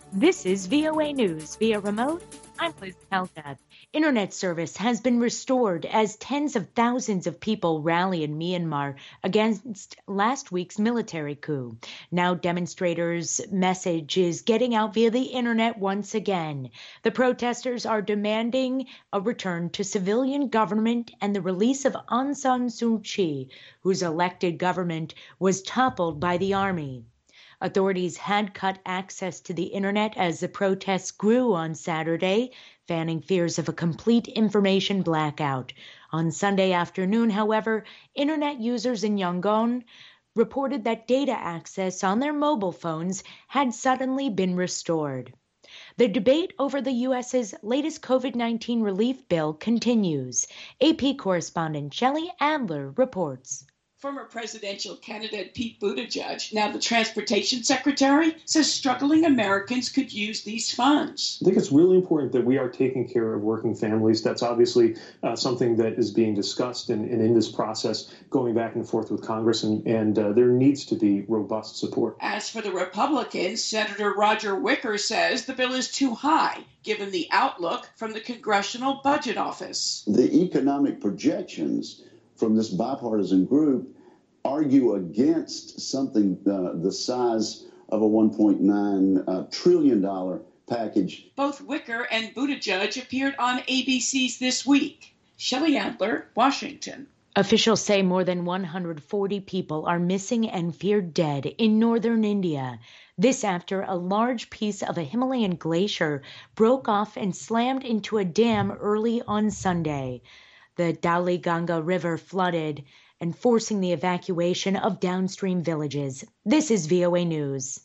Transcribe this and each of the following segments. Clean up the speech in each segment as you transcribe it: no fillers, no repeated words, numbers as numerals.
This is VOA News via remote. I'm Liz Palka. Internet service has been restored as tens of thousands of people rally in Myanmar against last week's military coup. Now demonstrators' message is getting out via the internet once again. The protesters are demanding a return to civilian government and the release of Aung San Suu Kyi, whose elected government was toppled by the army. Authorities had cut access to the internet as the protests grew on Saturday, fanning fears of a complete information blackout. On Sunday afternoon, however, internet users in Yangon reported that data access on their mobile phones had suddenly been restored. The debate over the U.S.'s latest COVID-19 relief bill continues. AP correspondent Shelley Adler reports. Former presidential candidate Pete Buttigieg, now the transportation secretary, says struggling Americans could use these funds. I think it's really important that we are taking care of working families. That's obviously something that is being discussed and in this process going back and forth with Congress, and there needs to be robust support. As for the Republicans, Senator Roger Wicker says the bill is too high, given the outlook from the Congressional Budget Office. The economic projections from this bipartisan group argue against something the size of a $1.9 trillion package. Both Wicker and Buttigieg appeared on ABC's This Week. Shelley Adler, Washington. Officials say more than 140 people are missing and feared dead in northern India. This after a large piece of a Himalayan glacier broke off and slammed into a dam early on Sunday. The Dali Ganga River flooded and forcing the evacuation of downstream villages. This is VOA News.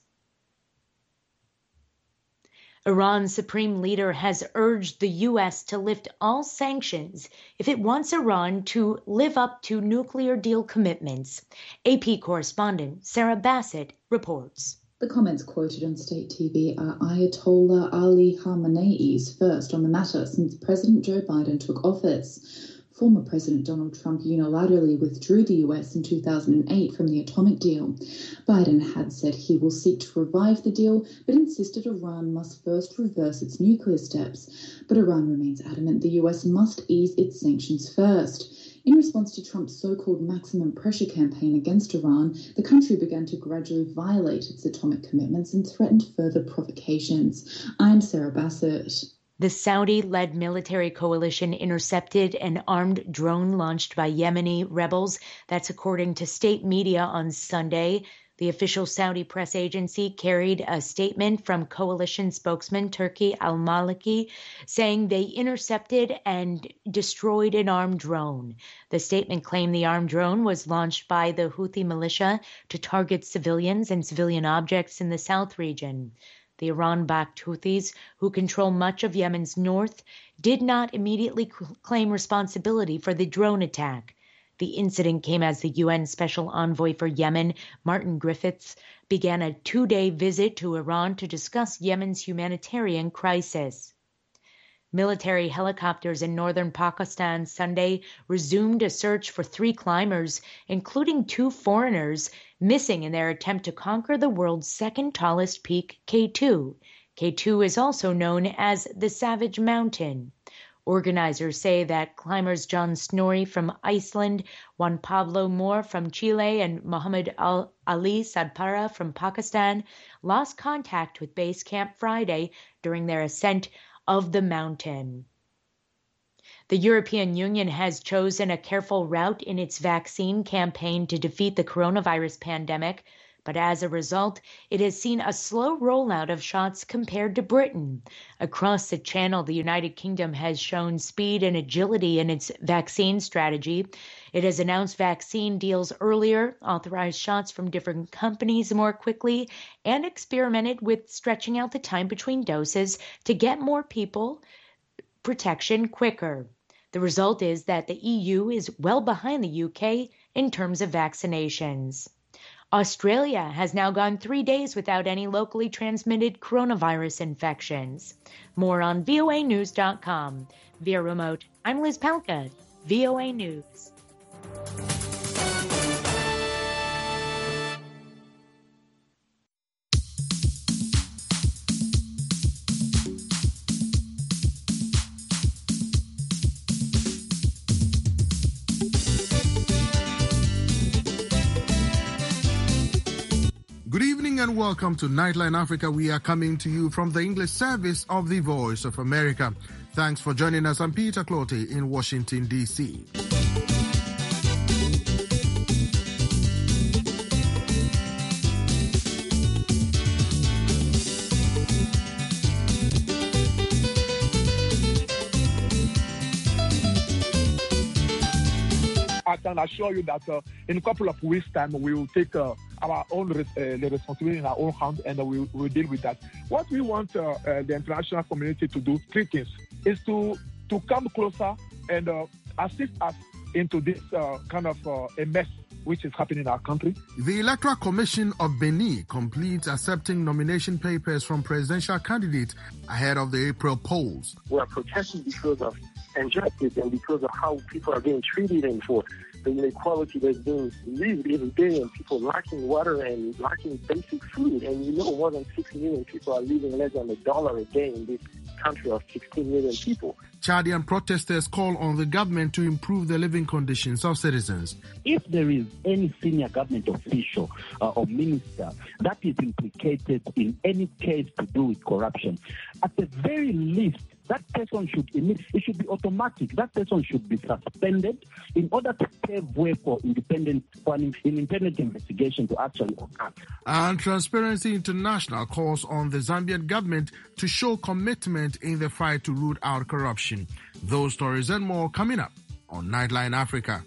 Iran's supreme leader has urged the U.S. to lift all sanctions if it wants Iran to live up to nuclear deal commitments. AP correspondent Sarah Bassett reports. The comments quoted on state TV are Ayatollah Ali Khamenei's first on the matter since President Joe Biden took office. Former President Donald Trump unilaterally withdrew the U.S. in 2008 from the atomic deal. Biden had said he will seek to revive the deal, but insisted Iran must first reverse its nuclear steps. But Iran remains adamant the U.S. must ease its sanctions first. In response to Trump's so-called maximum pressure campaign against Iran, the country began to gradually violate its atomic commitments and threatened further provocations. I'm Sarah Bassett. The Saudi-led military coalition intercepted an armed drone launched by Yemeni rebels. That's according to state media on Sunday. The official Saudi press agency carried a statement from coalition spokesman Turki al-Maliki saying they intercepted and destroyed an armed drone. The statement claimed the armed drone was launched by the Houthi militia to target civilians and civilian objects in the south region. The Iran-backed Houthis, who control much of Yemen's north, did not immediately claim responsibility for the drone attack. The incident came as the UN Special Envoy for Yemen, Martin Griffiths, began a 2-day visit to Iran to discuss Yemen's humanitarian crisis. Military helicopters in northern Pakistan Sunday resumed a search for 3 climbers, including 2 foreigners, missing in their attempt to conquer the world's second tallest peak, K2. K2 is also known as the Savage Mountain. Organizers say that climbers John Snorri from Iceland, Juan Pablo Moore from Chile, and Mohammed Ali Sadpara from Pakistan lost contact with base camp Friday during their ascent of the mountain. The European Union has chosen a careful route in its vaccine campaign to defeat the coronavirus pandemic, but as a result, it has seen a slow rollout of shots compared to Britain. Across the channel, the United Kingdom has shown speed and agility in its vaccine strategy. It has announced vaccine deals earlier, authorized shots from different companies more quickly, and experimented with stretching out the time between doses to get more people protection quicker. The result is that the EU is well behind the UK in terms of vaccinations. Australia has now gone 3 days without any locally transmitted coronavirus infections. More on voanews.com. Via remote, I'm Liz Palka, VOA News. Good evening and welcome to Nightline Africa. We are coming to you from the English service of the Voice of America. Thanks for joining us. I'm Peter Clottey in Washington, D.C. I can assure you that in a couple of weeks' time, we will take our own the responsibility in our own hands, and we will deal with that. What we want the international community to do, three things, is to come closer and assist us into this kind of a mess which is happening in our country. The Electoral Commission of Benin completes accepting nomination papers from presidential candidates ahead of the April polls. We are protesting because of injustice and because of how people are being treated and for the inequality that's being lived every day and people lacking water and lacking basic food. And more than 6 million people are living less than $1 a day in this country of 16 million people. Chadian protesters call on the government to improve the living conditions of citizens. If there is any senior government official or minister that is implicated in any case to do with corruption, at the very least, that person it should be automatic. That person should be suspended in order to pave way for an independent investigation to actually occur. And Transparency International calls on the Zambian government to show commitment in the fight to root out corruption. Those stories and more coming up on Nightline Africa.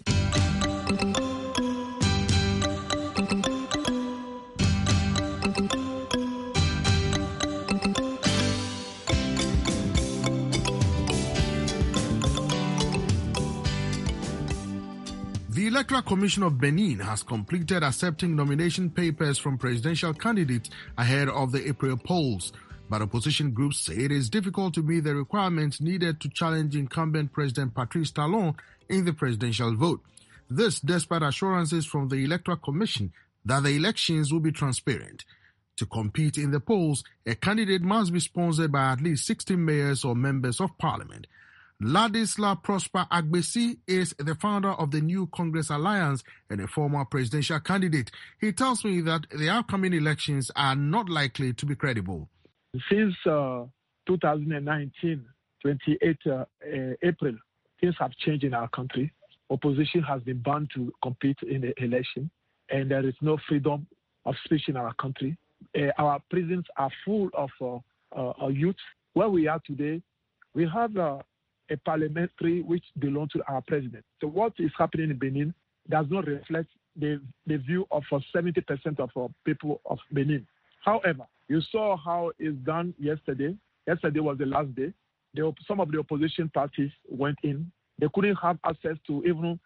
The Electoral Commission of Benin has completed accepting nomination papers from presidential candidates ahead of the April polls. But opposition groups say it is difficult to meet the requirements needed to challenge incumbent President Patrice Talon in the presidential vote. This despite assurances from the Electoral Commission that the elections will be transparent. To compete in the polls, a candidate must be sponsored by at least 60 mayors or members of parliament. Ladisla Prosper Agbesi is the founder of the New Congress Alliance and a former presidential candidate. He tells me that the upcoming elections are not likely to be credible. Since 2019, 28 April, things have changed in our country. Opposition has been banned to compete in the election, and there is no freedom of speech in our country. Our prisons are full of youth. Where we are today, we have a parliamentary which belongs to our president. So what is happening in Benin does not reflect the view of 70% of people of Benin. However, you saw how it's done yesterday. Yesterday was the last day. Some of the opposition parties went in. They couldn't have access to even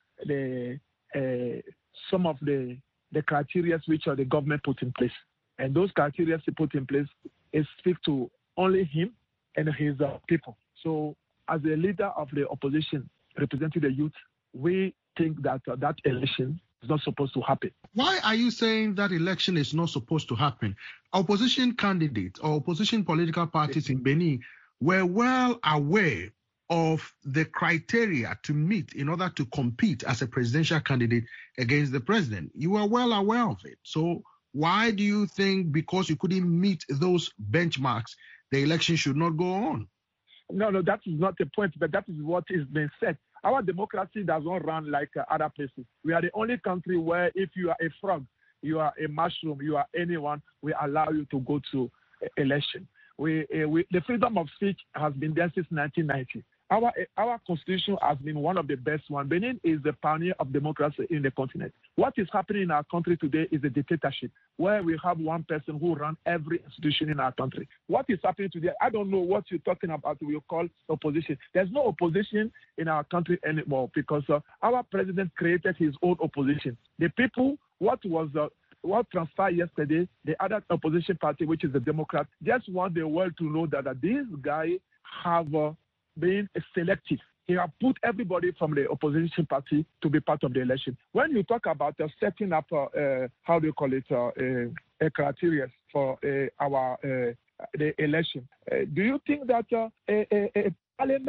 some of the criteria which the government put in place. And those criteria he put in place speak to only him and his people. So as a leader of the opposition representing the youth, we think that that election is not supposed to happen. Why are you saying that election is not supposed to happen? Opposition candidates or opposition political parties in Benin were well aware of the criteria to meet in order to compete as a presidential candidate against the president. You were well aware of it. So why do you think because you couldn't meet those benchmarks, the election should not go on? No, that is not the point, but that is what is being said. Our democracy does not run like other places. We are the only country where if you are a frog, you are a mushroom, you are anyone, we allow you to go to election. The freedom of speech has been there since 1990. Our constitution has been one of the best ones. Benin is the pioneer of democracy in the continent. What is happening in our country today is a dictatorship where we have one person who runs every institution in our country. What is happening today, I don't know what you're talking about, we call opposition. There's no opposition in our country anymore because our president created his own opposition. The people, what transpired yesterday, the other opposition party, which is the Democrat, just want the world to know that this guy have been selective. He has put everybody from the opposition party to be part of the election. When you talk about setting up, a criteria for the election, do you think that a parliament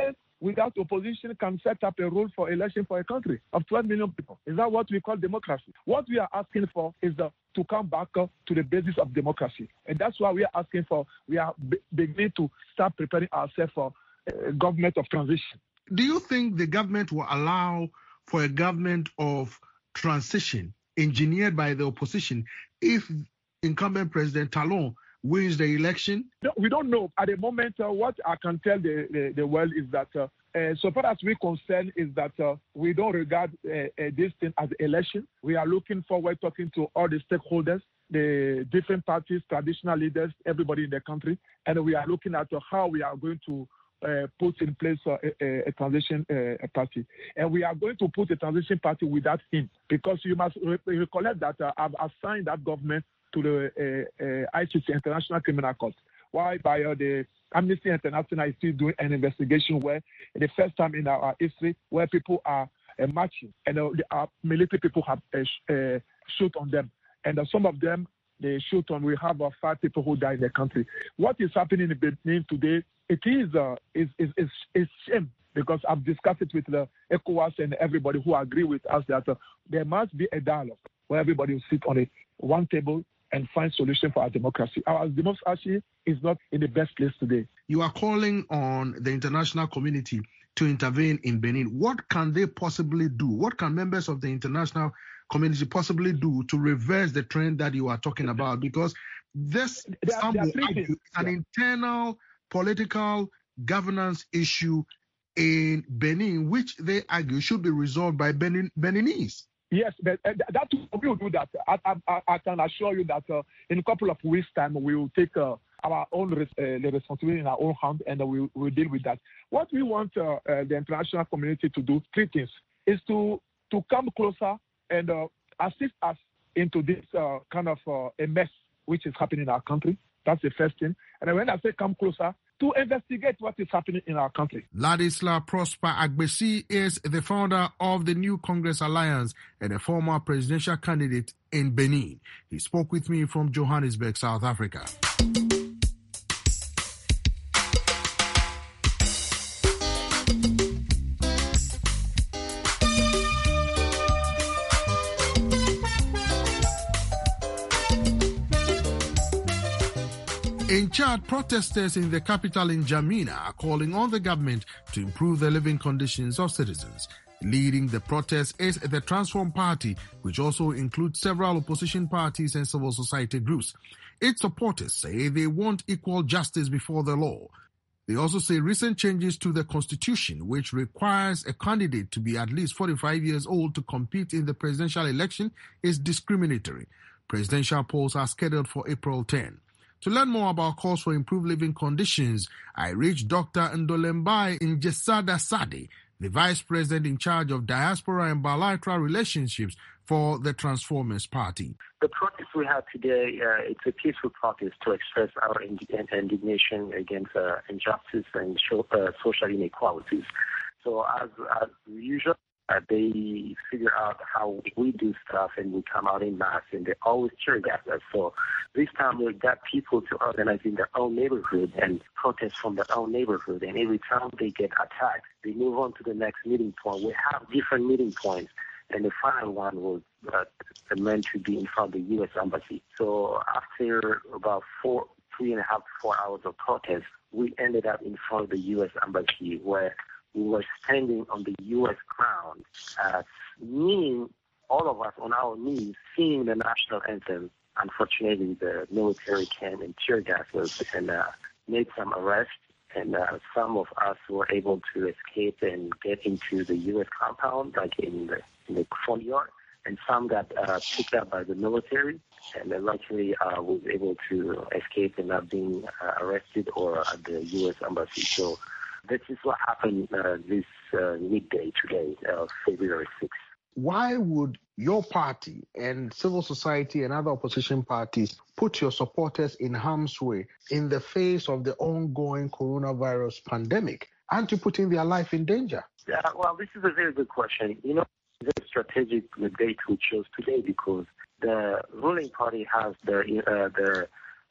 without opposition can set up a rule for election for a country of 12 million people. Is that what we call democracy? What we are asking for is to come back to the basis of democracy. And that's why we are asking for, we are beginning to start preparing ourselves for a government of transition. Do you think the government will allow for a government of transition engineered by the opposition if incumbent President Talon wins the election? No, we don't know. At the moment, what I can tell the world is that so far as we're concerned is that we don't regard this thing as election. We are looking forward talking to all the stakeholders, the different parties, traditional leaders, everybody in the country, and we are looking at how we are going to put in place a transition party. And we are going to put a transition party without him, because you must recollect that I've assigned that government to the ICC, International Criminal Court, whereby the Amnesty International is still doing an investigation where the first time in our history where people are marching and military people have shoot on them. And some of them, they shoot on, we have 5 people who died in the country. What is happening in Benin today, it is shame, because I've discussed it with the ECOWAS and everybody who agree with us that there must be a dialogue where everybody will sit on one table and find solution for our democracy. Our democracy is not in the best place today. You are calling on the international community to intervene in Benin. What can they possibly do? What can members of the international community possibly do to reverse the trend that you are talking about? Because this is an internal political governance issue in Benin, which they argue should be resolved by Beninese. Yes, but that we will do that. I can assure you that in a couple of weeks' time, we will take our own responsibility in our own hand, and we will deal with that. What we want the international community to do, 3 things, is to come closer and assist us into this kind of a mess which is happening in our country. That's the first thing. And when I say come closer, to investigate what is happening in our country. Ladislas Prosper Agbesi is the founder of the New Congress Alliance and a former presidential candidate in Benin. He spoke with me from Johannesburg, South Africa. In Chad, protesters in the capital in N'Djamena are calling on the government to improve the living conditions of citizens. Leading the protest is the Transform Party, which also includes several opposition parties and civil society groups. Its supporters say they want equal justice before the law. They also say recent changes to the constitution, which requires a candidate to be at least 45 years old to compete in the presidential election, is discriminatory. Presidential polls are scheduled for April 10. To learn more about calls for improved living conditions, I reached Dr. Ndolembai Njesada Sade, the Vice President in charge of Diaspora and Bilateral Relationships for the Transformers Party. The protest we have today, it's a peaceful protest to express our indignation against injustice and social inequalities. So as usual, they figure out how we do stuff, and we come out in mass, and they always tear gas us. So this time we got people to organize in their own neighborhood and protest from their own neighborhood. And every time they get attacked, they move on to the next meeting point. We have different meeting points, and the final one was meant to be in front of the U.S. Embassy. So after about 3.5 to 4 hours of protest, we ended up in front of the U.S. Embassy, where we were standing on the U.S. ground, meaning all of us on our knees, singing the national anthem. Unfortunately, the military came and tear gassed us and made some arrests, and some of us were able to escape and get into the U.S. compound, like in the front yard, and some got picked up by the military, and then luckily was able to escape and not being arrested or at the U.S. Embassy. So this is what happened this midday today, February 6th. Why would your party and civil society and other opposition parties put your supporters in harm's way in the face of the ongoing coronavirus pandemic? Aren't you putting their life in danger? Yeah, well, this is a very good question. You know, it's a strategic date we chose today because the ruling party has their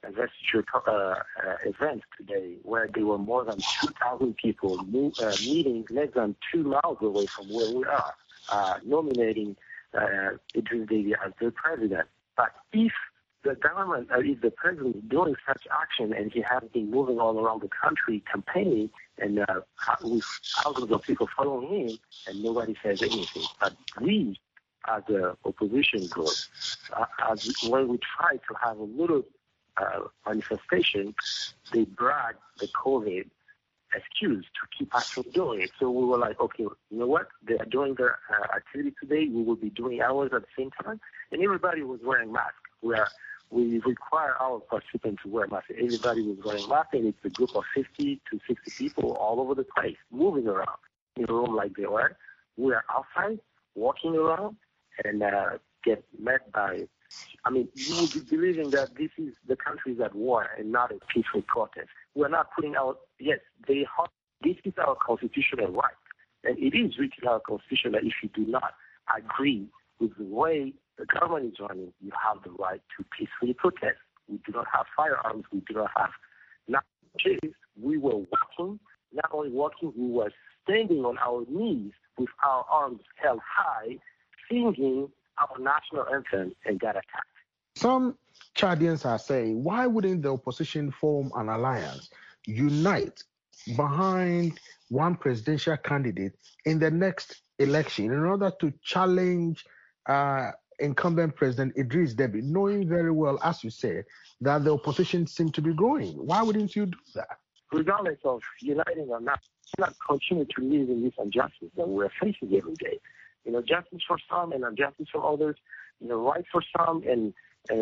investiture event today where there were more than 2,000 people meeting less than 2 miles away from where we are, nominating Idris Deby as their president. But if the government, if the president is doing such action and he has been moving all around the country campaigning and with thousands of people following him and nobody says anything, but we as an opposition group, when we try to have a little manifestation, they brag the COVID excuse to keep us from doing it. So we were like, okay, you know what? They are doing their activity today. We will be doing ours at the same time. And everybody was wearing masks. We require our participants to wear masks. Everybody was wearing masks, and it's a group of 50 to 60 people all over the place, moving around in a room like they were. We are outside, walking around, and get met by, you will be believing that this is the country is at war and not a peaceful protest. We're not putting out, yes, this is our constitutional right. And it is written in our constitution that if you do not agree with the way the government is running, you have the right to peacefully protest. We do not have firearms. We do not have knives. We were walking, not only walking, we were standing on our knees with our arms held high, singing our national anthem, and got attacked. Some Chadians are saying, why wouldn't the opposition form an alliance, unite behind one presidential candidate in the next election in order to challenge incumbent President Idris Deby, knowing very well, as you said, that the opposition seemed to be growing? Why wouldn't you do that? Regardless of uniting or not, we cannot continue to live in this injustice that we're facing every day. Justice for some and injustice for others, right for some and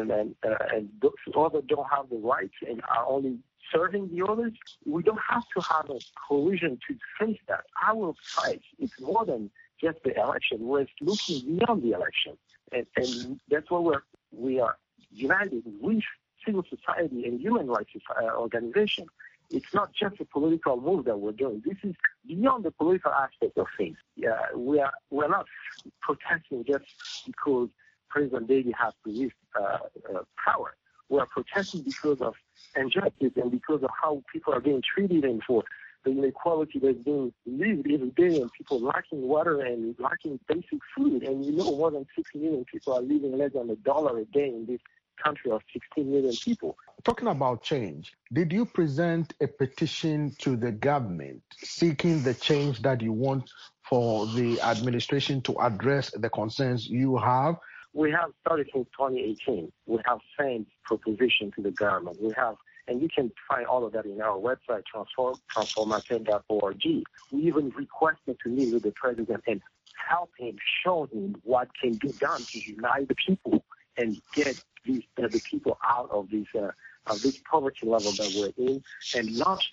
others don't have the rights and are only serving the others. We don't have to have a coalition to face that. Our fight is more than just the election. We're looking beyond the election. And that's why we are united with civil society and human rights organizations. It's not just a political move that we're doing. This is beyond the political aspect of things. We're not protesting just because President Deby has to leave power. We are protesting because of injustice and because of how people are being treated and for the inequality that's being lived every day and people lacking water and lacking basic food. And more than 6 million people are living less than $1 a day in this country of 16 million people. Talking about change, did you present a petition to the government seeking the change that you want for the administration to address the concerns you have? We have started since 2018. We have sent proposition to the government. And you can find all of that in our website, transformative.org. We even requested to meet with the president and help him, show him what can be done to unite the people and get the people out of this poverty level that we're in, and launch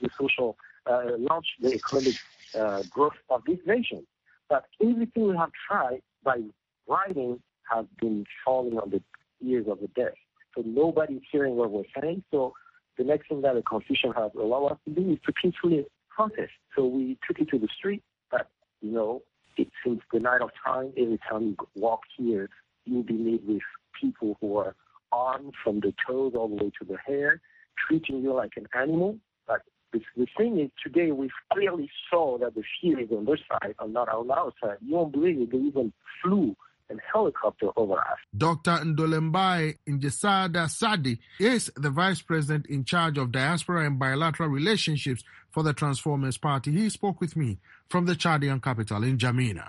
the economic growth of this nation. But everything we have tried by writing has been falling on the ears of the deaf. So nobody's hearing what we're saying. So the next thing that the Constitution has allowed us to do is to peacefully protest. So we took it to the street, but it since the night of time, every time you walk here, you'll be met with people who are armed from the toes all the way to the hair, treating you like an animal. But the thing is, today we clearly saw that the fear is on their side and not on our side. You won't believe it, they even flew and helicopter over us. Dr. Ndolembai Njesada Sadi is the Vice President in charge of diaspora and bilateral relationships for the Transformers Party. He spoke with me from the Chadian capital in N'Djamena.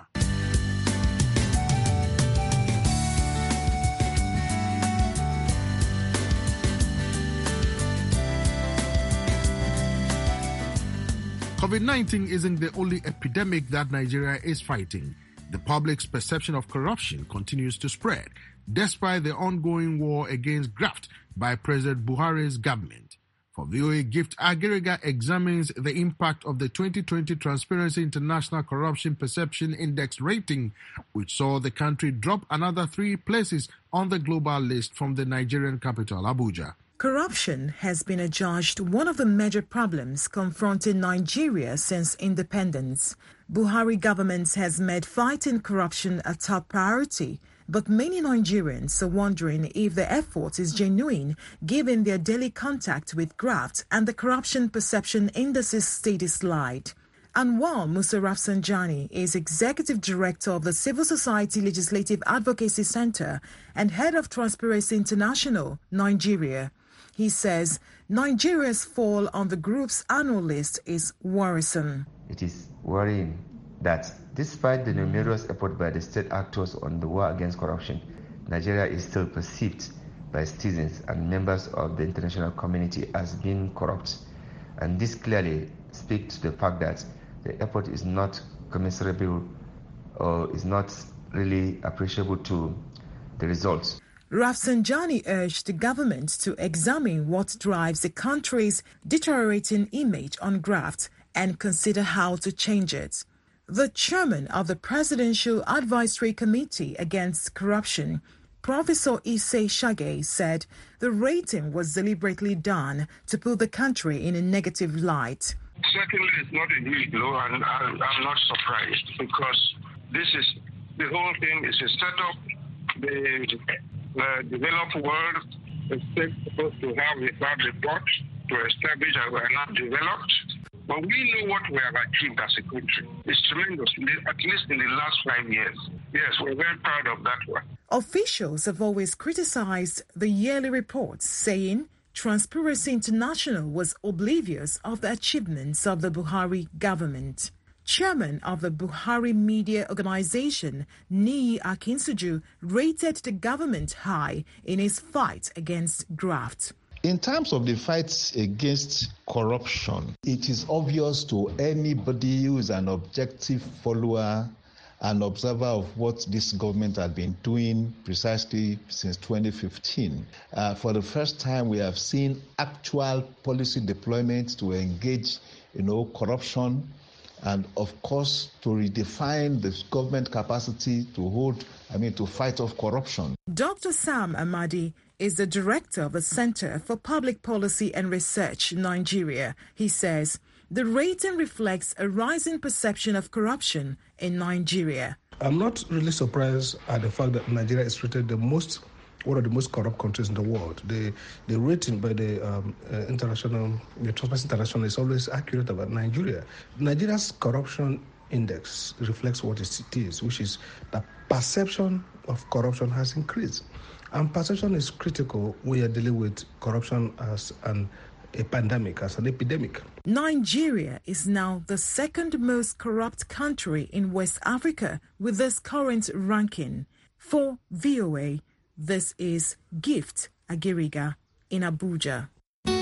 COVID-19 isn't the only epidemic that Nigeria is fighting. The public's perception of corruption continues to spread, despite the ongoing war against graft by President Buhari's government. For VOA Gift, Agiriga examines the impact of the 2020 Transparency International Corruption Perception Index rating, which saw the country drop another 3 places on the global list from the Nigerian capital, Abuja. Corruption has been adjudged one of the major problems confronting Nigeria since independence. Buhari government has made fighting corruption a top priority But many Nigerians are wondering if the effort is genuine given their daily contact with graft and the corruption perception indices steady slide. And while Musa Rafsanjani is Executive Director of the Civil Society Legislative Advocacy Center and Head of Transparency International, Nigeria, he says Nigeria's fall on the group's annual list is worrisome. It is worrying that despite the numerous efforts by the state actors on the war against corruption, Nigeria is still perceived by citizens and members of the international community as being corrupt. And this clearly speaks to the fact that the effort is not commensurable or is not really appreciable to the results. Rafsanjani urged the government to examine what drives the country's deteriorating image on graft and consider how to change it. The chairman of the Presidential Advisory Committee Against Corruption, Professor Issei Shage, said the rating was deliberately done to put the country in a negative light. Certainly, it's not a huge blow, and I'm not surprised because the whole thing is a setup. The developed world is supposed to have a bad report to establish that we are not developed. But we know what we have achieved as a country. It's tremendous, at least in the last 5 years. Yes, we're very proud of that one. Officials have always criticized the yearly reports, saying Transparency International was oblivious of the achievements of the Buhari government. Chairman of the Buhari Media Organization, Niyi Akinsuju, rated the government high in its fight against graft. In terms of the fight against corruption, it is obvious to anybody who is an objective follower and observer of what this government has been doing precisely since 2015. For the first time, we have seen actual policy deployment to engage, corruption, and of course to redefine the government capacity to fight off corruption. Dr. Sam Amadi is the director of the Center for Public Policy and Research, Nigeria. He says the rating reflects a rising perception of corruption in Nigeria. I'm not really surprised at the fact that Nigeria is rated one of the most corrupt countries in the world. The rating by the Transparency International is always accurate about Nigeria. Nigeria's corruption index reflects what it is, which is the perception of corruption has increased. And perception is critical when you're dealing with corruption as a pandemic, as an epidemic. Nigeria is now the second most corrupt country in West Africa with this current ranking. For VOA, this is Gift Agiriga in Abuja.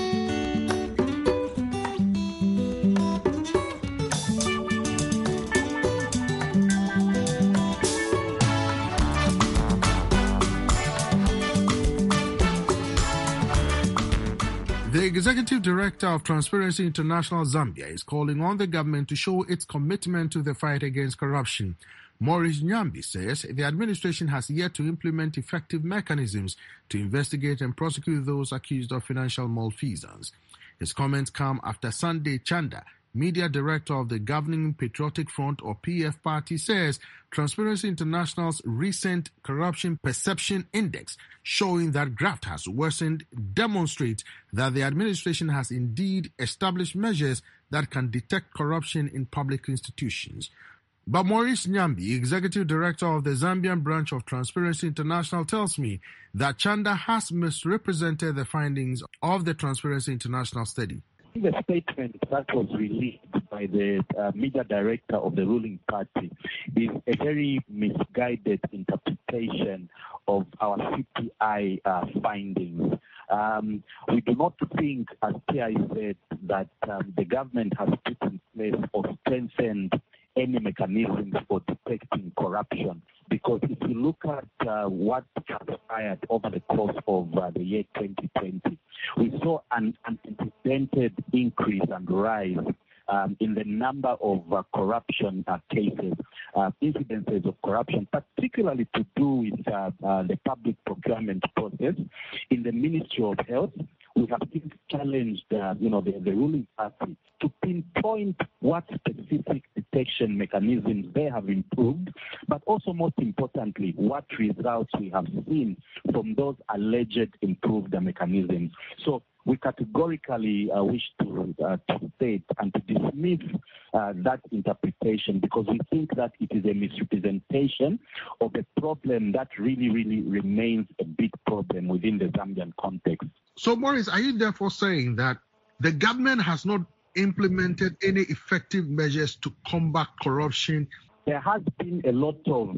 The Executive Director of Transparency International Zambia is calling on the government to show its commitment to the fight against corruption. Maurice Nyambi says the administration has yet to implement effective mechanisms to investigate and prosecute those accused of financial malfeasance. His comments come after Sunday Chanda, media director of the governing Patriotic Front or PF party, says Transparency International's recent corruption perception index showing that graft has worsened demonstrates that the administration has indeed established measures that can detect corruption in public institutions. But Maurice Nyambi, executive director of the Zambian branch of Transparency International, tells me that Chanda has misrepresented the findings of the Transparency International study. The statement that was released by the media director of the ruling party is a very misguided interpretation of our CPI findings. We do not think, as PI said, that the government has put in place or strengthened any mechanisms for detecting corruption. Because if you look at what transpired over the course of the year 2020, we saw an unprecedented increase and rise in the number of corruption cases, incidences of corruption, particularly to do with the public procurement process. In the Ministry of Health, we have since challenged the ruling party to pinpoint what specific detection mechanisms they have improved, but also most importantly, what results we have seen from those alleged improved mechanisms. So we categorically wish to state and to dismiss that interpretation, because we think that it is a misrepresentation of a problem that really remains a big problem within the Zambian context. So, Maurice, are you therefore saying that the government has not implemented any effective measures to combat corruption? There has been a lot of,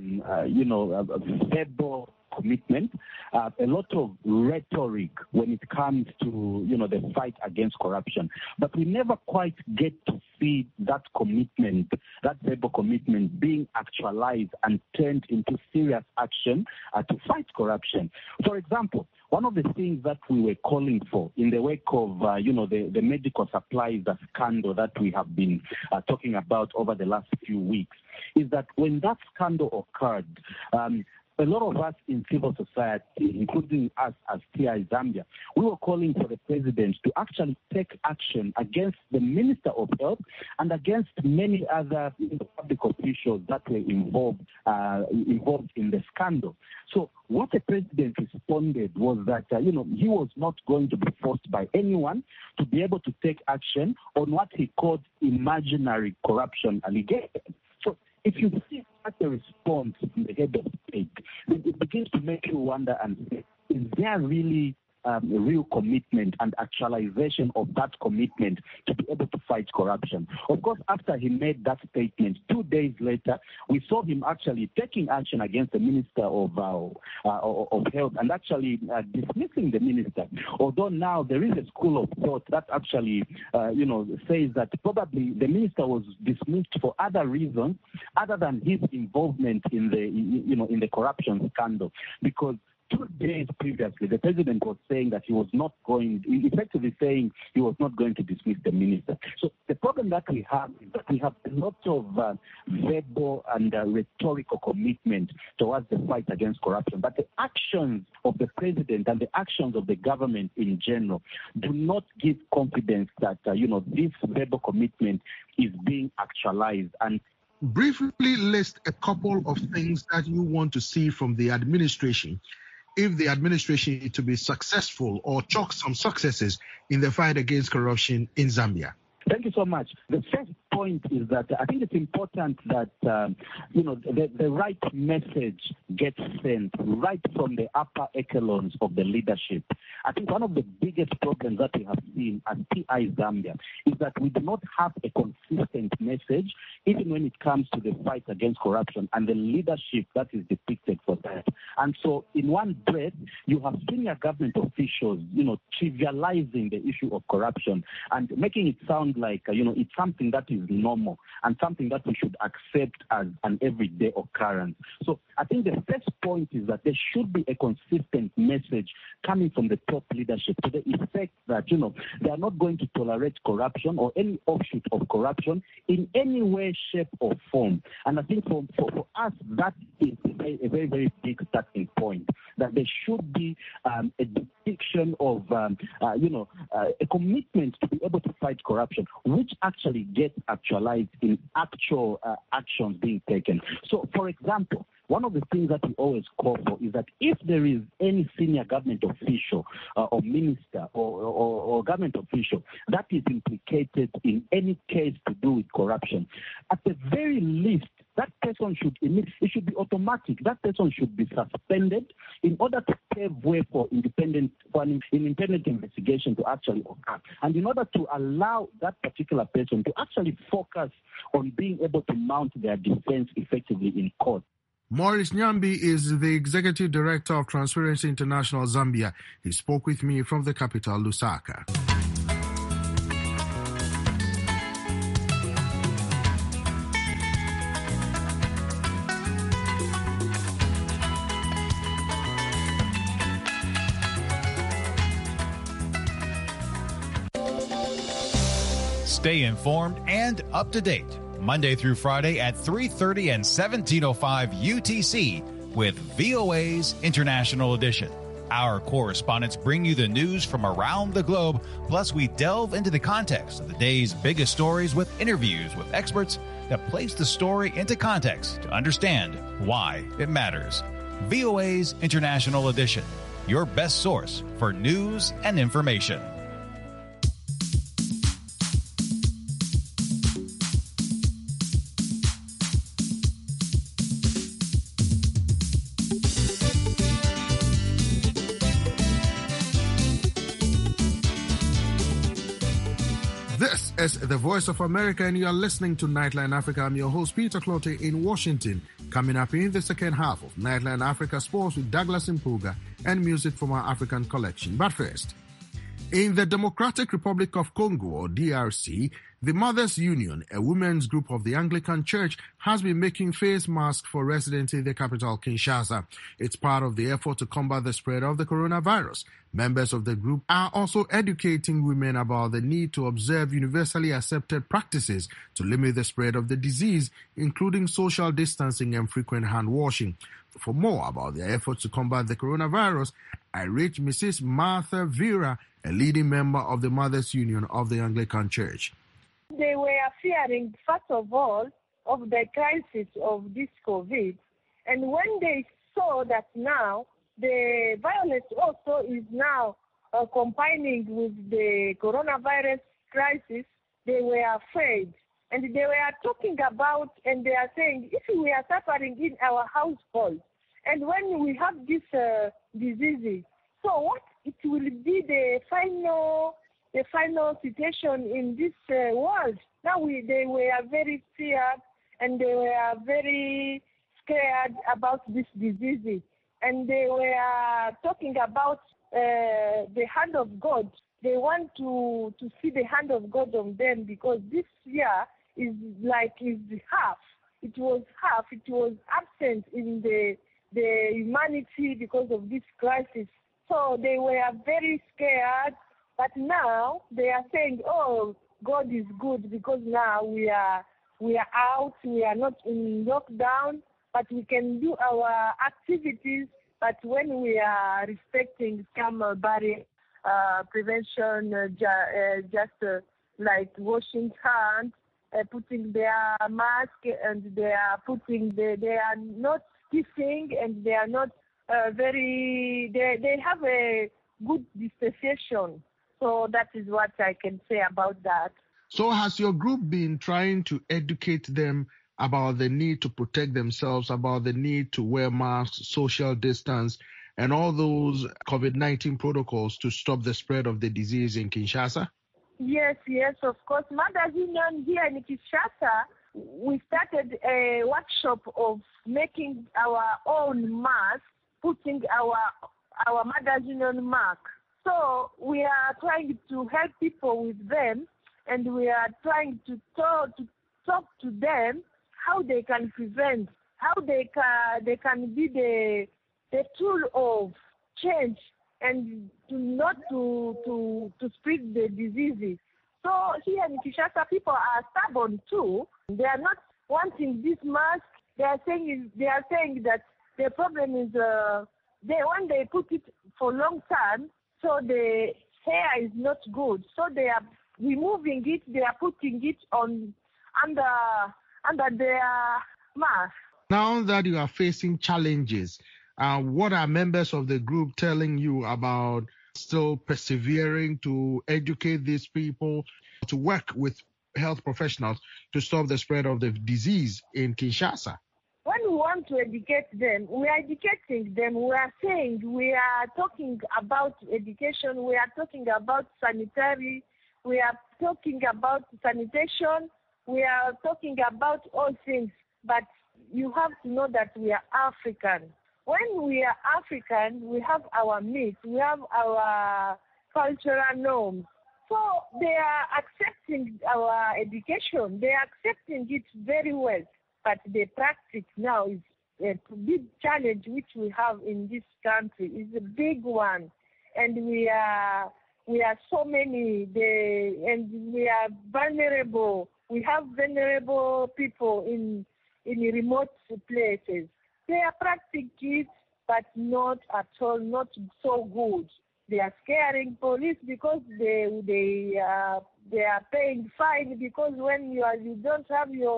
verbal commitment, a lot of rhetoric when it comes to, the fight against corruption. But we never quite get to see that commitment, that verbal commitment being actualized and turned into serious action to fight corruption. For example, one of the things that we were calling for in the wake of, the medical supplies scandal that we have been talking about over the last few weeks, is that when that scandal occurred, a lot of us in civil society, including us as TI Zambia, we were calling for the president to actually take action against the Minister of Health and against many other public officials that were involved in the scandal. So what the president responded was that, he was not going to be forced by anyone to be able to take action on what he called imaginary corruption allegations. So if you see such a response from the head of state, it begins to make you wonder and say, is there really a real commitment and actualization of that commitment to be able to fight corruption? Of course, after he made that statement, 2 days later, we saw him actually taking action against the Minister of Health and actually dismissing the minister. Although now there is a school of thought that actually, says that probably the minister was dismissed for other reasons other than his involvement in the corruption scandal, because 2 days previously, the president was saying that he was not going to dismiss the minister. So the problem that we have is that we have a lot of verbal and rhetorical commitment towards the fight against corruption. But the actions of the president and the actions of the government in general do not give confidence that, this verbal commitment is being actualized. And briefly list a couple of things that you want to see from the administration if the administration is to be successful or chalk some successes in the fight against corruption in Zambia. Thank you so much. The first point is that I think it's important that, the right message gets sent right from the upper echelons of the leadership. I think one of the biggest problems that we have seen at TI Zambia is that we do not have a consistent message, even when it comes to the fight against corruption and the leadership that is depicted for that. And so in one breath, you have senior government officials, trivializing the issue of corruption and making it sound like, it's something that is normal and something that we should accept as an everyday occurrence. So I think the first point is that there should be a consistent message coming from the top leadership to the effect that, they are not going to tolerate corruption or any offshoot of corruption in any way, shape, or form. And I think for us, that is a very, very big starting point, that there should be a depiction of, a commitment to be able to fight corruption, which actually gets actualized in actual actions being taken. So, for example, one of the things that we always call for is that if there is any senior government official or minister or government official that is implicated in any case to do with corruption, at the very least, that person it should be automatic. That person should be suspended in order to pave way for an independent investigation to actually occur. And in order to allow that particular person to actually focus on being able to mount their defense effectively in court. Maurice Nyambi is the Executive Director of Transparency International Zambia. He spoke with me from the capital, Lusaka. Stay informed and up to date Monday through Friday at 3:30 and 17:05 UTC with VOA's International Edition. Our correspondents bring you the news from around the globe, plus we delve into the context of the day's biggest stories with interviews with experts that place the story into context to understand why it matters. VOA's International Edition, your best source for news and information. This is the Voice of America, and you are listening to Nightline Africa. I'm your host, Peter Clotte, in Washington. Coming up in the second half of Nightline Africa Sports with Douglas Impuga and music from our African collection. But first, in the Democratic Republic of Congo, or DRC, the Mothers Union, a women's group of the Anglican Church, has been making face masks for residents in the capital, Kinshasa. It's part of the effort to combat the spread of the coronavirus. Members of the group are also educating women about the need to observe universally accepted practices to limit the spread of the disease, including social distancing and frequent hand washing. For more about their efforts to combat the coronavirus, I reached Mrs. Martha Vera, a leading member of the Mothers Union of the Anglican Church. They were fearing, first of all, of the crisis of this COVID. And when they saw that now the violence also is now combining with the coronavirus crisis, they were afraid. And they were talking about, and they are saying, if we are suffering in our household, and when we have this disease, so what it will be the final situation in this world? Now they were very feared, and they were very scared about this disease. And they were talking about the hand of God. They want to see the hand of God on them, because this year is half. It was half. It was absent in the humanity because of this crisis. So they were very scared. But now they are saying, "Oh, God is good, because now we are out. We are not in lockdown, but we can do our activities. But when we are respecting some barrier prevention, like washing hands, putting their mask, and they are not kissing, and they are not they have a good distanciation." So that is what I can say about that. So has your group been trying to educate them about the need to protect themselves, about the need to wear masks, social distance, and all those COVID-19 protocols to stop the spread of the disease in Kinshasa? Yes, of course. Mothers Union here in Kinshasa, we started a workshop of making our own mask, putting our Mothers Union mark. So we are trying to help people with them, and we are trying to talk to them how they can prevent, how they can be the tool of change, and not to spread the diseases. So here in Kinshasa, people are stubborn too. They are not wanting this mask. They are saying that the problem is when they put it for a long time, so the hair is not good. So they are removing it. They are putting it on under their mask. Now that you are facing challenges, what are members of the group telling you about still persevering to educate these people, to work with health professionals to stop the spread of the disease in Kinshasa? When we want to educate them, we are educating them. We are saying, we are talking about education, we are talking about sanitary, we are talking about sanitation, we are talking about all things. But you have to know that we are African. When we are African, we have our myths, we have our cultural norms. So they are accepting our education. They are accepting it very well. But the practice now is a big challenge which we have in this country. It's a big one. And we are so many, and we are vulnerable. We have vulnerable people in remote places. They are practicing it, but not at all, not so good. They are scaring police because they are paying fine, because when you don't have your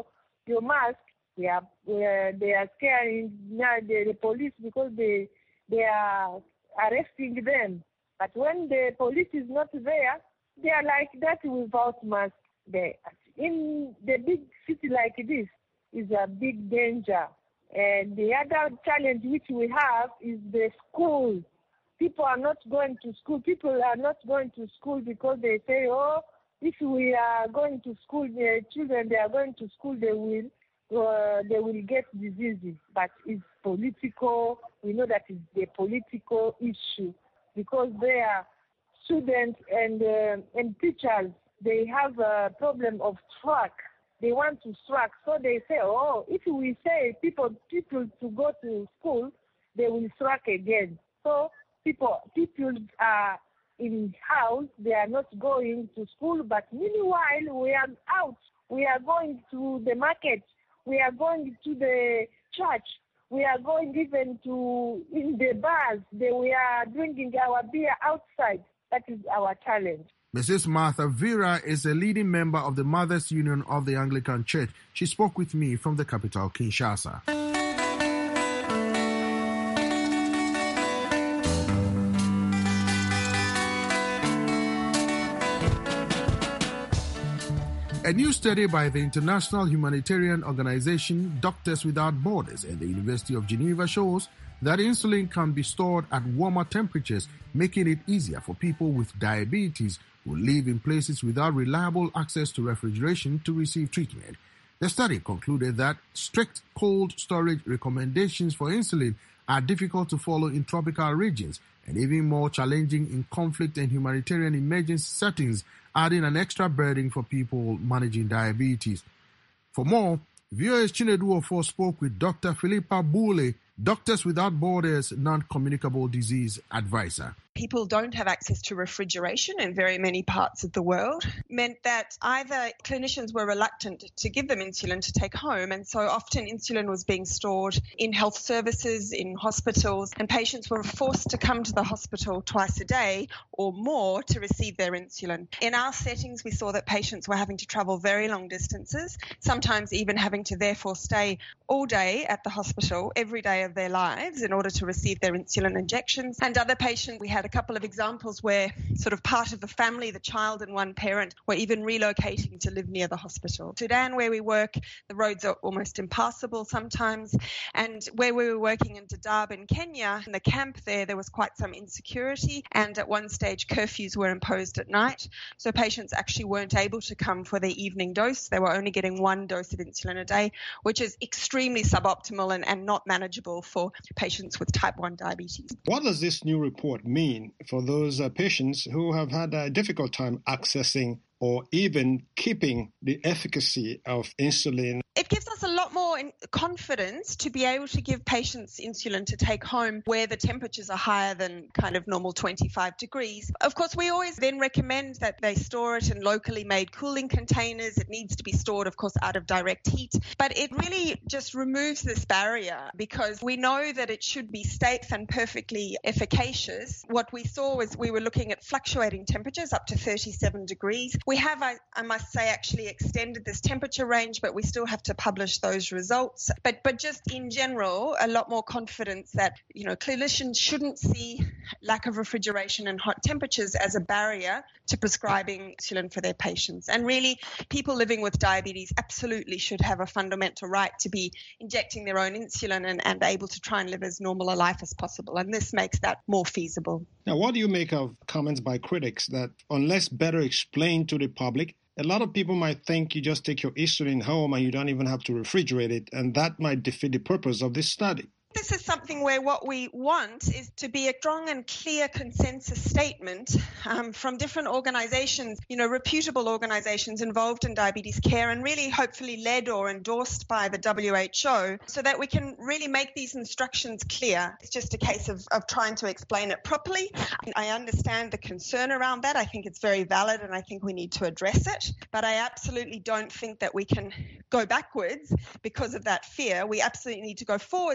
your mask, they are scaring the police because they are arresting them. But when the police is not there, they are like that without mask. In the big city like this is a big danger. And the other challenge which we have is the school. People are not going to school. People are not going to school because they say, oh, if we are going to school, the children, they are going to school, they will get diseases. But it's political. We know that it's the political issue because they are students and teachers. They have a problem of strike. They want to strike, so they say, oh, if we say people to go to school, they will strike again. So people are in house, they are not going to school, but meanwhile we are out. We are going to the market. We are going to the church. We are going even in the bars. We are drinking our beer outside. That is our challenge. Mrs. Martha Vera is a leading member of the Mothers Union of the Anglican Church. She spoke with me from the capital, Kinshasa. A new study by the international humanitarian organization Doctors Without Borders and the University of Geneva shows that insulin can be stored at warmer temperatures, making it easier for people with diabetes who live in places without reliable access to refrigeration to receive treatment. The study concluded that strict cold storage recommendations for insulin are difficult to follow in tropical regions and even more challenging in conflict and humanitarian emergency settings, adding an extra burden for people managing diabetes. For more, VOA's Chinedu Ofo spoke with Dr. Philippa Boule, Doctors Without Borders non-communicable disease advisor. People don't have access to refrigeration in very many parts of the world, meant that either clinicians were reluctant to give them insulin to take home, and so often insulin was being stored in health services, in hospitals, and patients were forced to come to the hospital twice a day or more to receive their insulin. In our settings, we saw that patients were having to travel very long distances, sometimes even having to therefore stay all day at the hospital every day of their lives in order to receive their insulin injections. And other patients, we had a couple of examples where sort of part of the family, the child and one parent, were even relocating to live near the hospital. Sudan, where we work, the roads are almost impassable sometimes. And where we were working in Dadaab in Kenya, in the camp there was quite some insecurity. And at one stage, curfews were imposed at night. So patients actually weren't able to come for their evening dose. They were only getting one dose of insulin a day, which is extremely suboptimal and not manageable for patients with type 1 diabetes. What does this new report mean for those patients who have had a difficult time accessing or even keeping the efficacy of insulin? It gives us a lot more confidence to be able to give patients insulin to take home where the temperatures are higher than kind of normal 25 degrees. Of course, we always then recommend that they store it in locally made cooling containers. It needs to be stored, of course, out of direct heat. But it really just removes this barrier because we know that it should be safe and perfectly efficacious. What we saw was we were looking at fluctuating temperatures up to 37 degrees. We have, I must say, actually extended this temperature range, but we still have to publish those results. But just in general, a lot more confidence that, clinicians shouldn't see lack of refrigeration and hot temperatures as a barrier to prescribing insulin for their patients. And really, people living with diabetes absolutely should have a fundamental right to be injecting their own insulin and able to try and live as normal a life as possible. And this makes that more feasible. Now, what do you make of comments by critics that unless better explained to the public, a lot of people might think you just take your insulin home and you don't even have to refrigerate it, and that might defeat the purpose of this study? This is something where what we want is to be a strong and clear consensus statement from different organizations, reputable organizations involved in diabetes care and really hopefully led or endorsed by the WHO so that we can really make these instructions clear. It's just a case of trying to explain it properly. I understand the concern around that. I think it's very valid and I think we need to address it. But I absolutely don't think that we can go backwards because of that fear. We absolutely need to go forwards and make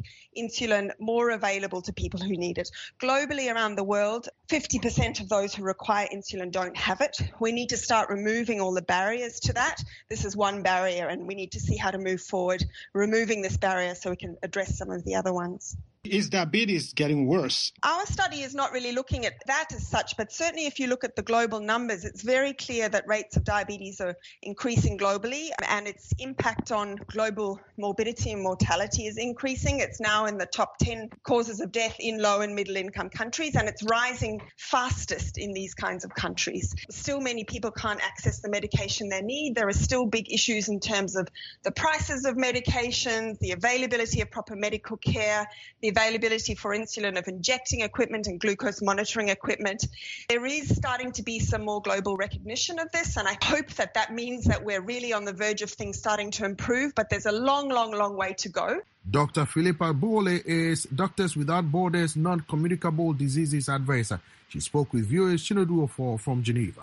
insulin more available to people who need it. Globally around the world, 50% of those who require insulin don't have it. We need to start removing all the barriers to that. This is one barrier, and we need to see how to move forward, removing this barrier so we can address some of the other ones. Is diabetes getting worse? Our study is not really looking at that as such, but certainly if you look at the global numbers, it's very clear that rates of diabetes are increasing globally, and its impact on global morbidity and mortality is increasing. It's now in the top 10 causes of death in low and middle income countries, and it's rising fastest in these kinds of countries. Still, many people can't access the medication they need. There are still big issues in terms of the prices of medications, the availability of proper medical care, the availability for insulin of injecting equipment and glucose monitoring equipment. There is starting to be some more global recognition of this, and I hope that that means that we're really on the verge of things starting to improve, but there's a long, long, long way to go. Dr. Philippa Bole is Doctors Without Borders Non-Communicable Diseases Advisor. She spoke with viewers Chinodu from Geneva.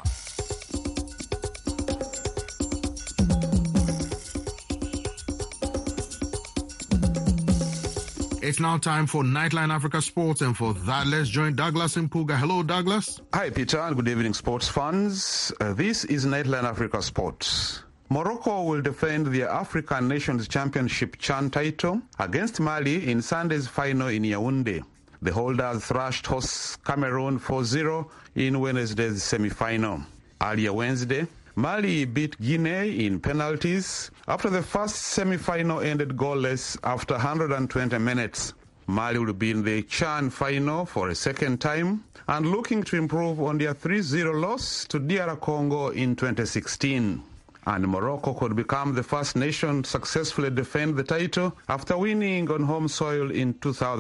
It's now time for Nightline Africa Sports, and for that, let's join Douglas Mpuga. Hello, Douglas. Hi, Peter, and good evening, sports fans. This is Nightline Africa Sports. Morocco will defend their African Nations Championship CHAN title against Mali in Sunday's final in Yaoundé. The holders thrashed host Cameroon 4-0 in Wednesday's semi-final. Earlier Wednesday, Mali beat Guinea in penalties after the first semi-final ended goalless after 120 minutes. Mali will be in the CHAN final for a second time and looking to improve on their 3-0 loss to DR Congo in 2016. And Morocco could become the first nation to successfully defend the title after winning on home soil in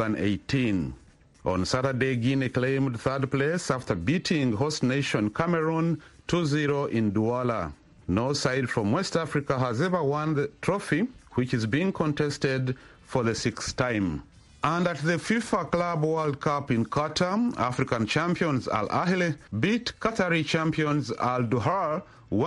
2018. On Saturday, Guinea claimed third place after beating host nation Cameroon 2-0 in Douala. No side from West Africa has ever won the trophy, which is being contested for the sixth time. And at the FIFA Club World Cup in Qatar, African champions Al Ahly beat Qatari champions Al Duhar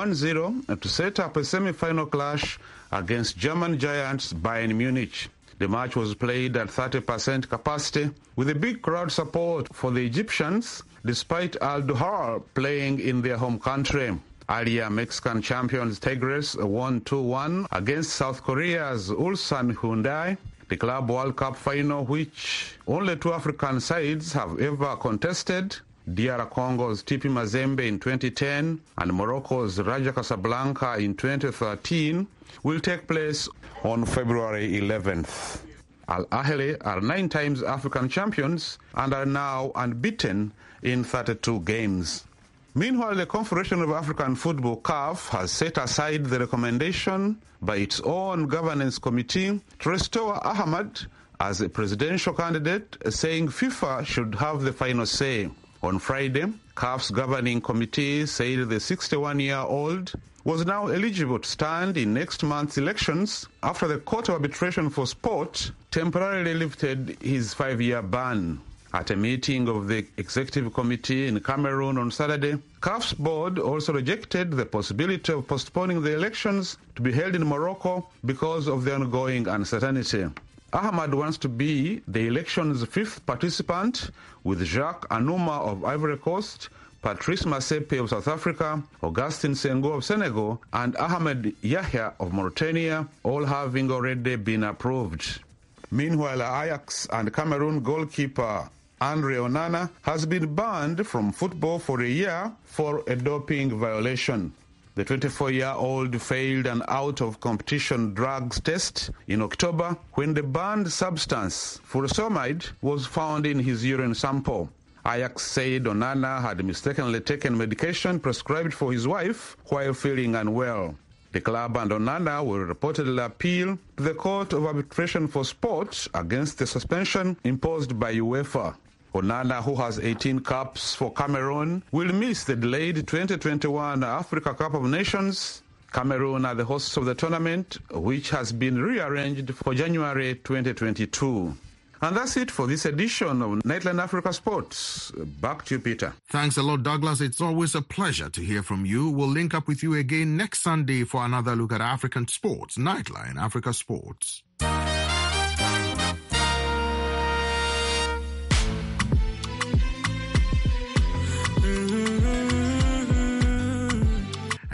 1-0 to set up a semi-final clash against German giants Bayern Munich. The match was played at 30% capacity with a big crowd support for the Egyptians, despite Al Duhar playing in their home country. Earlier, Mexican champions Tigres won 2-1 against South Korea's Ulsan Hyundai. The Club World Cup final, which only two African sides have ever contested, DR Congo's TP Mazembe in 2010 and Morocco's Raja Casablanca in 2013, will take place on February 11th. Al Ahly are 9 times African champions and are now unbeaten in 32 games. Meanwhile, the Confederation of African Football, CAF, has set aside the recommendation by its own governance committee to restore Ahmad as a presidential candidate, saying FIFA should have the final say. On Friday, CAF's governing committee said the 61-year-old was now eligible to stand in next month's elections after the Court of Arbitration for Sport temporarily lifted his 5-year ban. At a meeting of the executive committee in Cameroon on Saturday, CAF's board also rejected the possibility of postponing the elections to be held in Morocco because of the ongoing uncertainty. Ahmad wants to be the election's 5th participant, with Jacques Anouma of Ivory Coast, Patrice Masepe of South Africa, Augustin Senghor of Senegal, and Ahmed Yahya of Mauritania, all having already been approved. Meanwhile, Ajax and Cameroon goalkeeper Andre Onana has been banned from football for a year for a doping violation. The 24-year-old failed an out-of-competition drugs test in October when the banned substance, furosemide, was found in his urine sample. Ajax said Onana had mistakenly taken medication prescribed for his wife while feeling unwell. The club and Onana will reportedly appeal to the Court of Arbitration for Sport against the suspension imposed by UEFA. Onana, who has 18 caps for Cameroon, will miss the delayed 2021 Africa Cup of Nations. Cameroon are the hosts of the tournament, which has been rearranged for January 2022. And that's it for this edition of Nightline Africa Sports. Back to you, Peter. Thanks a lot, Douglas. It's always a pleasure to hear from you. We'll link up with you again next Sunday for another look at African sports. Nightline Africa Sports.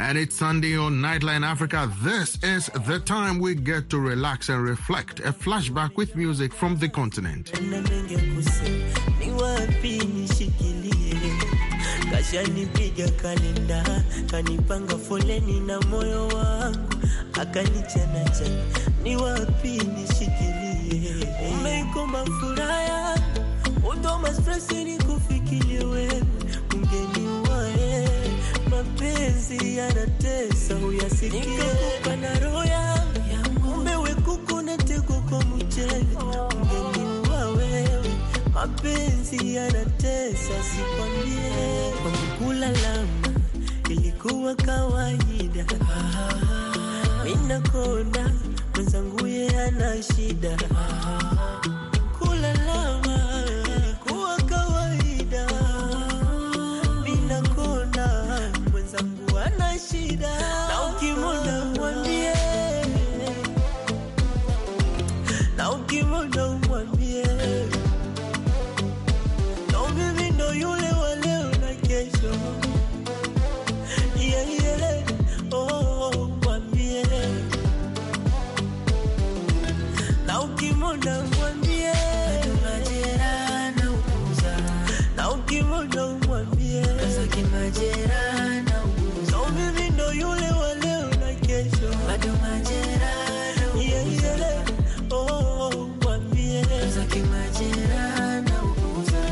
And it's Sunday on Nightline Africa. This is the time we get to relax and reflect. A flashback with music from the continent. Kashanipiga kalenda, kanipanga foleni na moyo wangu, akanichana chana, ni wapi nishikilie? Umeikomba furaha yangu, udoma stress ni kufikirie wewe, ungeniua wewe, mapenzi yanatesa uyasikie. Nikakupa na roho yangu, umbewe kuku na tego kwa mchele, ungeniua wewe, mapenzi yanatesa sikwambie. Kwa kulalama ilikuwa kawaida, mina konda mwenzangu ye hana shida. Kulalama ilikuwa kawaida, mina konda mwenzangu hana shida. Na ukimwona mwambie, na ukimwona mwambie, yule wa leo na kesho. Yeah, yeah, oh, mwambie. Na ukimwona mwambie, majera na ukuza. Na ukimwona mwambie, saki majera na ukuza. So mimi ndo yule wa leo na kesho. Bado majera na ukuza. Yeah, yeah, oh, mwambie. Saki majera na ukuza.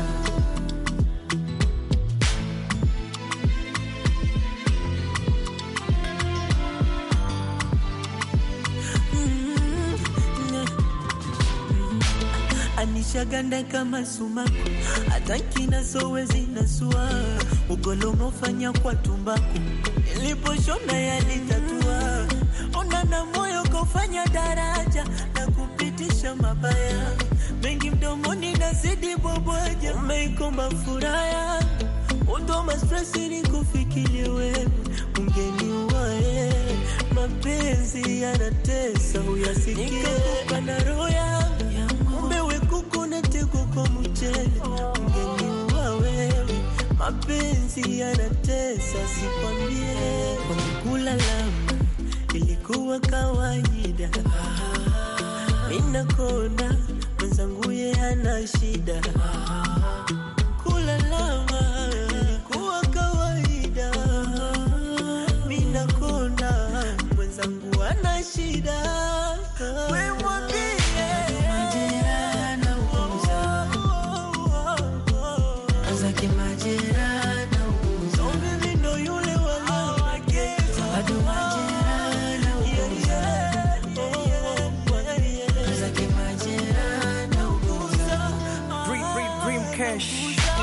Anishaganda kama sumaku, hata kina sowezi nasua. Ugolomo fanya kwa tumbaku, niliposhona yalitatua. Ona na moyo kufanya daraja, na kupitisha mabaya mengi mdomoni na zidi boboja. Umeikomba furaha, udoma stress ni kufikirie wewe, ungeniua wewe, mapenzi yanatesa uyasikie. Nikakupa na roho yangu, umbewe kuku na tego kwa mchele, ungeniua wewe, mapenzi yanatesa sikwambie. Kwa kulalama ilikuwa kawaida, mina konda mwenzangu ye hana shida. Kulalama ilikuwa kawaida, mina konda mwenzangu hana shida. We mwambie majera na ukuza, azake majera na ukuza. So mimi ndo yule wa leo na kesho. Bado majera na ukuza, azake majera na ukuza. Dream cash.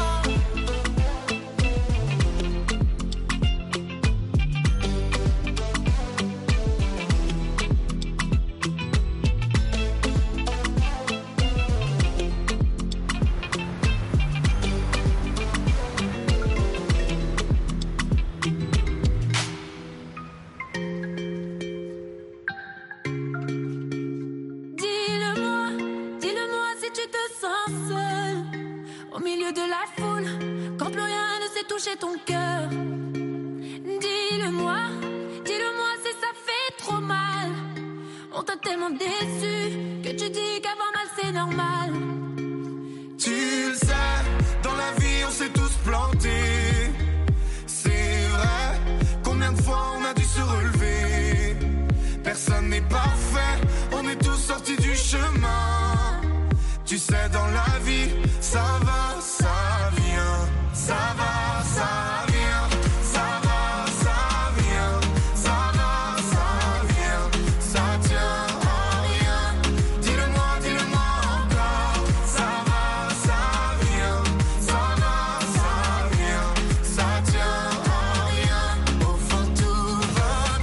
Ton cœur, dis-le-moi si ça fait trop mal. On t'a tellement déçu que tu dis qu'avoir mal c'est normal. Tu le sais, dans la vie on s'est tous plantés. C'est vrai, combien de fois on a dû se relever. Personne n'est parfait, on est tous sortis du chemin. Tu sais, dans la vie, ça va, ça vient, ça va. Ça vient, ça va, ça vient, ça va, ça vient, ça tient à rien. Dis-le-moi encore. Ça va, ça vient, ça va, ça vient, ça tient à rien. Au fond tout va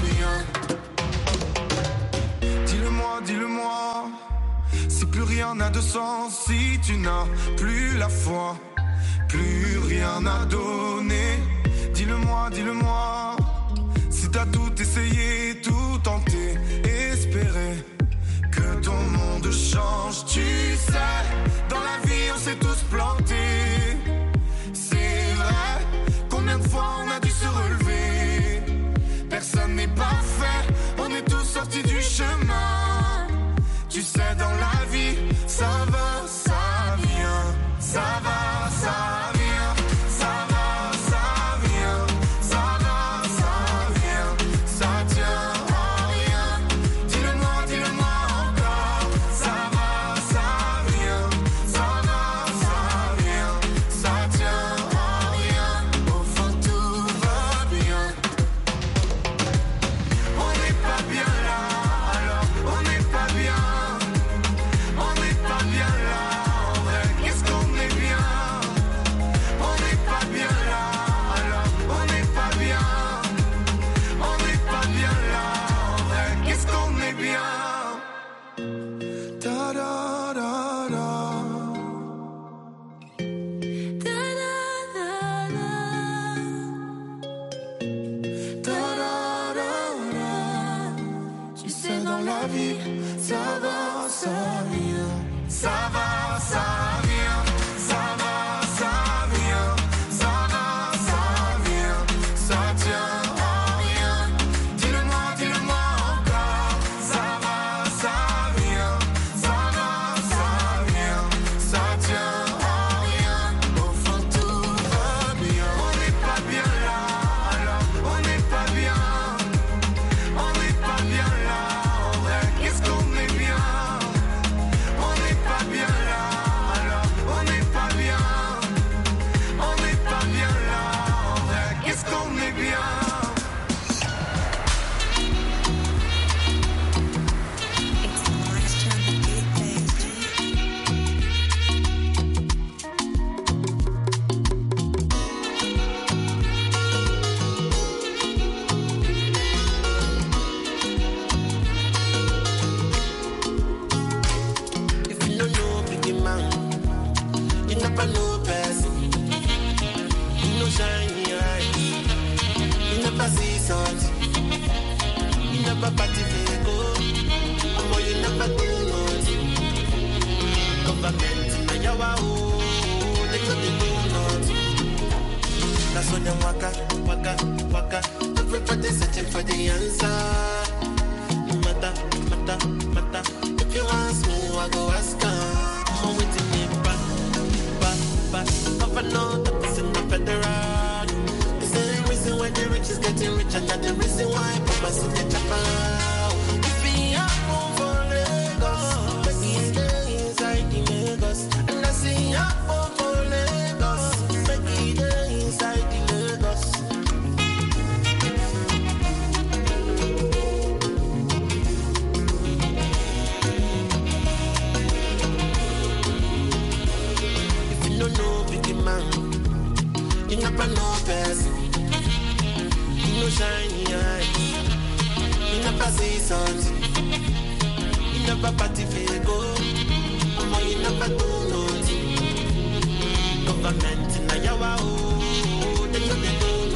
bien. Dis-le-moi, si plus rien n'a de sens, si tu n'as plus la foi, plus rien à donner. Dis-le-moi, si t'as tout essayé, tout tenté, espéré que ton monde change. Tu sais, dans la vie on s'est tous plantés. C'est vrai, combien de fois on a dû se relever. la vie, ça va, ça vient. Ça va, ça vient. Ça va, ça vient. Ça va, ça vient. Ça tient à rien. Dis-le-moi encore. Ça va, ça vient. Ça va, ça vient. Ça tient à rien. Au fond, tout va bien. On n'est pas bien là. Alors, on n'est pas bien. On n'est pas bien là. En vrai, qu'est-ce qu'on est bien. On n'est pas bien là. Alors, on n'est pas bien. On n'est pas bien là. En vrai, qu'est-ce qu'on est bien. If you don't know big man, you never know person. You know shiny eyes, you never see something. You never party go, or you never do nothing. Government in your own, they don't do nothing. That's when them waka. Everybody searching for the answer. Matter. If you ask me, I go ask her. I'm waiting in back. Never know that this is not federal. The same reason why the rich is getting richer, not the reason why Papa see the chopper. If we have home for Lagos, but he stay inside the Lagos. And I see have home for Lagos, but he stay inside the Lagos. If you don't know big man, you never know person. You know shiny eyes, you never see something. You never party go, or you never do nothing. Government in your own, they don't do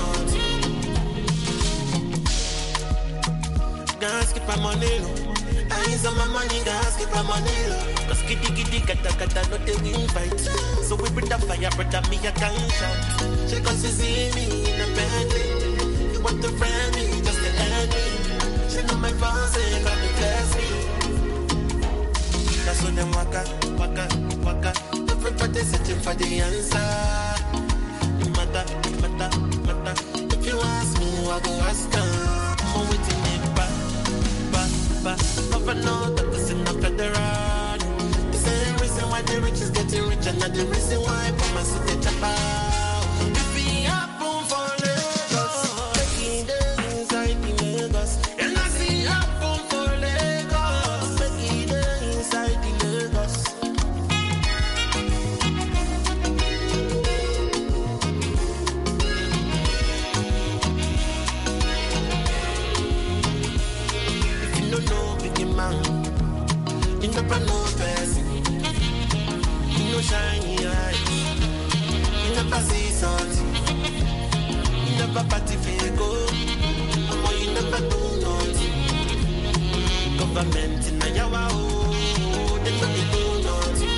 nothing. Gas keep my money low. I use all my money, gas keep my money low. Cause kitty, kata, no they win fight. So we bring the fire, brother, me a gunshot. She cause she see me in a bed. You want to friend me, just to let me. She know my boss, ain't gonna bless me. That's when them waka. Everybody searching for the answer. Matter. If you ask me, I go ask her. I'm waiting in back. Never know that this is not federal. The same reason why the rich is getting richer, not the reason why Papa see the chopper. If we have room for Lagos, making the inside the Lagos. And I see have room for Lagos, making the inside the Lagos. If you don't know big man, you never know person. You know shiny eyes, you never see something. You never party go, or you never do nothing. Government in your own, they don't do nothing.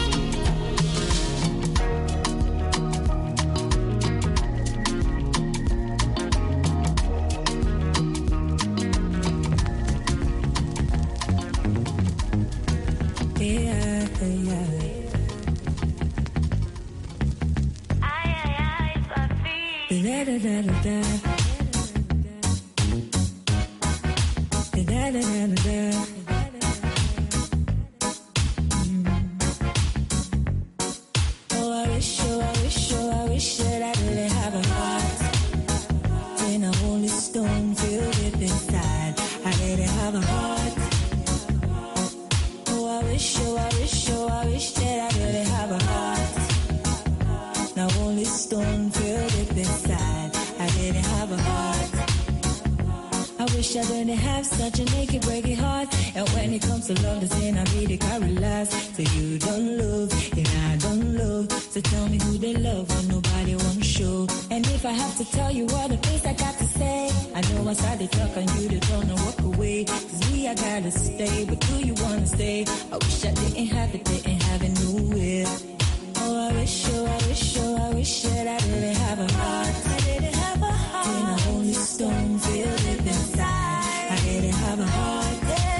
Oh, I wish that I really have a heart. When a holy stone filled deep inside, I really have a heart. Oh, I wish that I really have a heart. Now only stone filled deep inside, I really have a heart. I wish I didn't have such a naked, breaking heart. And when it comes to love, the sin I really carry last. So you don't love, and I don't love. So tell me who they love when nobody wants to show. And if I have to tell you all the things I got to say, I know outside the truck and you don't wanna walk away. Cause me, I gotta stay, but do you wanna stay? I wish I didn't have it nowhere. Oh, I wish that I didn't have a heart. I didn't have a heart. Then I only stone filled it inside. I didn't have a heart.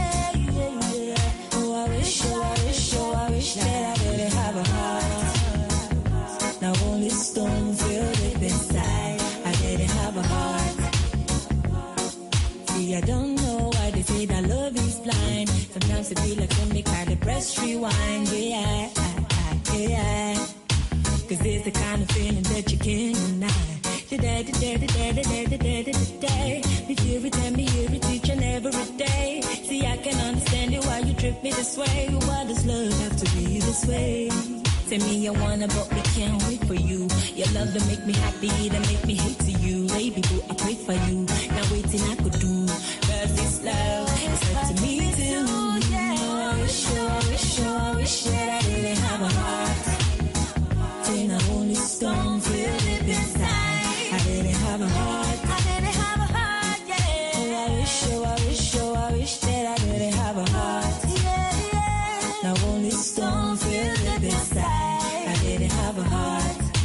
Oh, I wish that I didn't have a heart. Now only stone filled it inside. I didn't have a heart. See, I don't know why they say that love is blind. Sometimes it feel like when they kind of press rewind. Yeah. Cause it's the kind of feeling that you can't deny. Today. Me feel it and me hear it each and every day. See, I can understand it why you trip me this way. Why does love have to be this way? Say me I wanna, but me can't wait for you. Your love to make me happy, to make me hate to you. Baby boo, I pray for you. Now waiting I could do. Cause this love is up to me too. I wish that I didn't have a heart. Then I only stone filled it inside. I didn't have a heart. Yeah. Oh, I wish that I didn't have a heart. Yeah. Now only stone filled it inside. I didn't have a heart.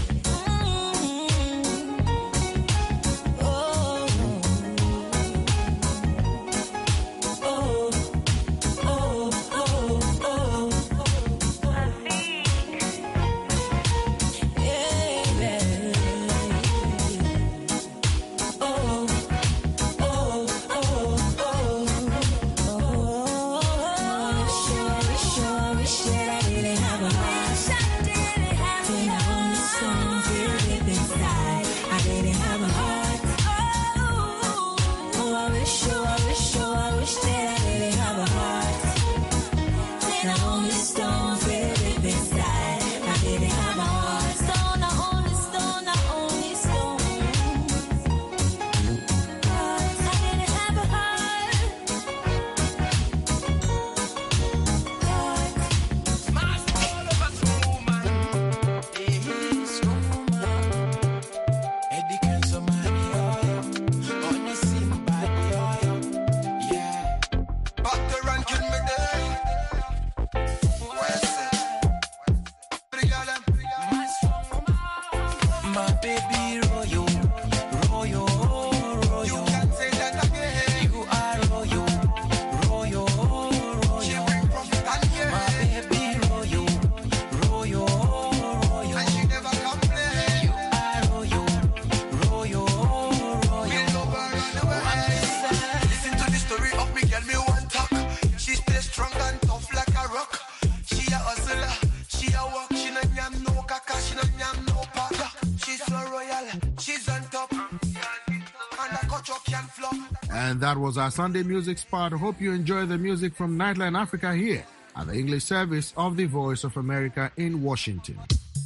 And that was our Sunday music spot. Hope you enjoy the music from Nightline Africa here at the English service of the Voice of America in Washington.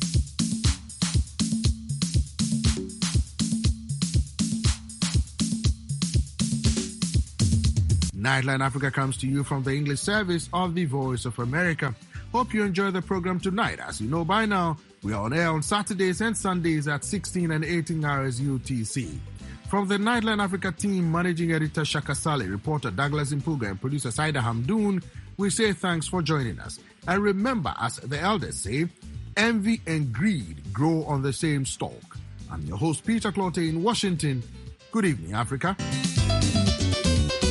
Nightline Africa comes to you from the English service of the Voice of America. Hope you enjoy the program tonight. As you know by now, we are on air on Saturdays and Sundays at 16 and 18 hours UTC. From the Nightline Africa team, Managing Editor Shaka Saleh, reporter Douglas Impuga, and producer Saida Hamdoun, we say thanks for joining us. And remember, as the elders say, envy and greed grow on the same stalk. I'm your host, Peter Clote in Washington. Good evening, Africa.